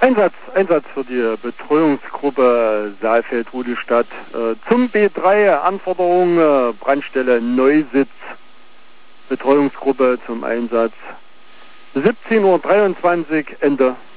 Einsatz für die Betreuungsgruppe Saalfeld-Rudolstadt zum B3, Anforderung, Brandstelle Neusitz, Betreuungsgruppe zum Einsatz, 17:23 Uhr, Ende.